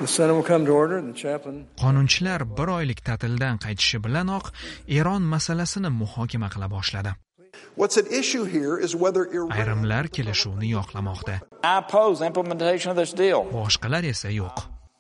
Qonunchilar bir oylik ta'tildan qaytishi bilanoq Eron masalasini muhokama qila boshladi. Ayrimlar kelishuvni yoqlamoqda. Boshqalar esa yo'q.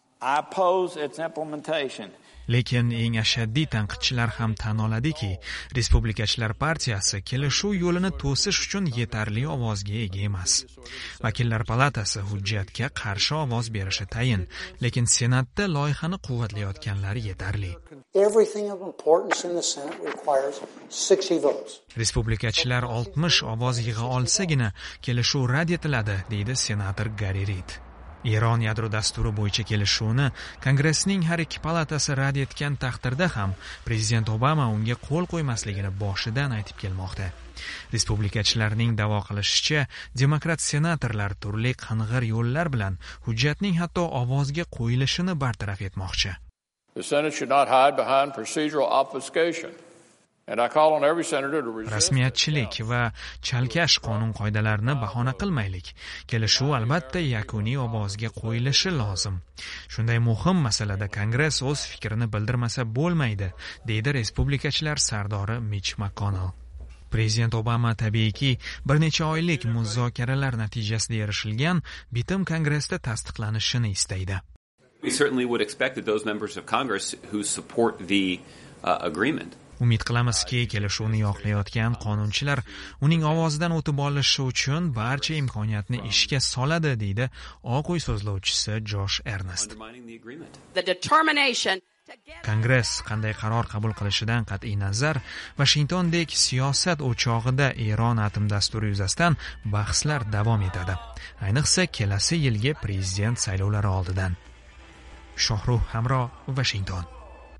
Lekin eng ashaddiy tanqidchilar ham tan oladiki, Respublikachilar partiyasi kelishuv yo'lini to'sish uchun yetarli ovozga ega emas. Vakillar palatasi hujjatga qarshi ovoz berishi tayin, lekin Senatda loyihani quvvatlayotganlar yetarli. Respublikachilar 60 ovoz yig'a olsagina kelishuv rad etiladi, deydi senator Gary Reid. Eron yadro dasturi bo'yicha kelishuvni Kongressning har ikki palatasi rad etgan taqdirda ham prezident Obama unga qo'l qo'ymasligini boshidan aytib kelmoqda. Respublikachilarning da'vo qilishicha, demokrat senatorlar turli qing'ir yo'llar bilan hujjatning hatto ovozga qo'yilishini bartaraf etmoqchi. Rasmiyatchilik va chalkash qonun qoidalarini bahona qilmaylik. Kelishuv albatta yakuniy ovozga qo'yilishi lozim. Shunday muhim masalada Kongress o'z fikrini bildirmasa bo'lmaydi, deydi respublikachilar sardori Mitch McConnell. Prezident Obama tabiiyki bir necha oylik muzokaralar natijasida erishilgan bitim Kongressda tasdiqlanishini istaydi. We certainly would expect that those members of Congress who support the agreement. Umid qilamizki, kelishuvni yoqlayotgan qonunchilar uning ovozidan o'tib olishi uchun barcha imkoniyatni ishga soladi, deydi Oq uy so'zlovchisi Josh Ernest. Kongress qanday qaror qabul qilishidan qat'iy nazar, Washingtondek siyosat o'chog'ida Eron atom dasturi yuzasidan bahslar davom etadi. Ayniqsa kelasi yilgi prezident saylovlari oldidan. Shohruh Hamro, Washington.